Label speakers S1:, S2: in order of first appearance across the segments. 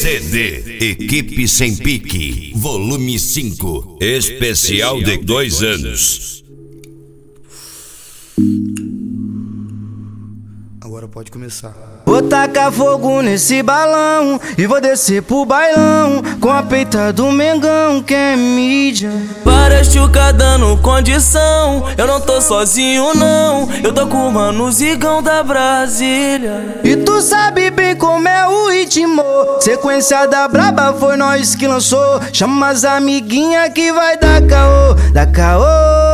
S1: CD Equipe Sem Pique, volume 5, especial de 2 anos.
S2: Agora pode começar.
S3: Vou tacar fogo nesse balão e vou descer pro bailão com a peita do Mengão, que é mídia.
S4: Para chuca dando condição, eu não tô sozinho não, eu tô com o mano Zigão da Brasília.
S3: E tu sabe bem como é o ritmo, sequência da braba foi nós que lançou. Chama as amiguinha que vai dar caô, dá caô.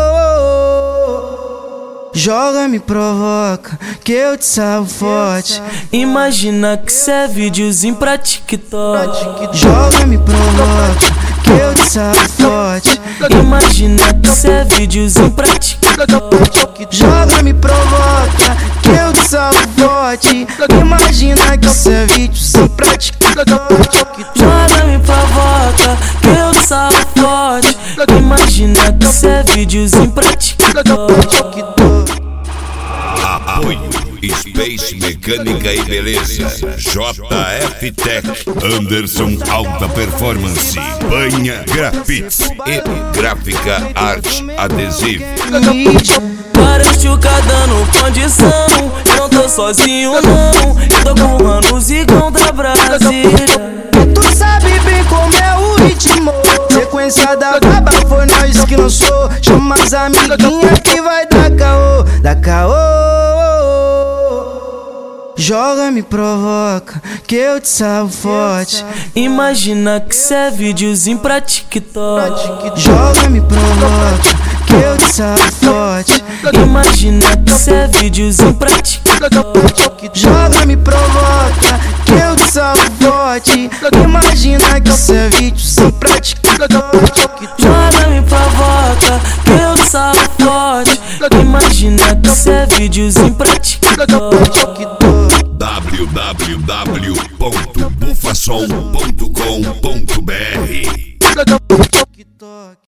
S3: Joga, me provoca, que eu te salvo forte.
S4: Imagina que cê é videozinho pra TikTok.
S3: Joga, me provoca, que eu te salvo forte.
S4: Imagina que cê é videozinho pra TikTok.
S3: Joga, me provoca, que eu te salvo forte. Imagina que cê é videozinho pra TikTok.
S4: Joga, me provoca, que eu te salvo forte. Imagina que cê é videozinho pra TikTok.
S1: Apoio Space Mecânica e Beleza, JF Tech, Anderson Alta Performance, Banha Grafites e Gráfica Arte Adesivo.
S4: Para chuca dando condição, eu não tô sozinho não, eu tô com o mano Zigão da Brasília.
S3: Tu sabe bem como é o ritmo, sequência da braba foi nós que lançou. Chama as amiguinha que vai dar caô, dá caô. Joga, me provoca, que eu te salvo forte.
S4: Imagina que cê é videozinho pra TikTok.
S3: Joga, me provoca, que eu te salvo forte.
S4: Imagina que cê é videozinho pra TikTok.
S3: Joga, me provoca, que eu te salvo forte. Imagina que cê é videozinho pra TikTok.
S4: Joga, me provoca, que eu te salvo forte. Imagina que cê é videozinho pra TikTok.
S1: www.bufasom.com.br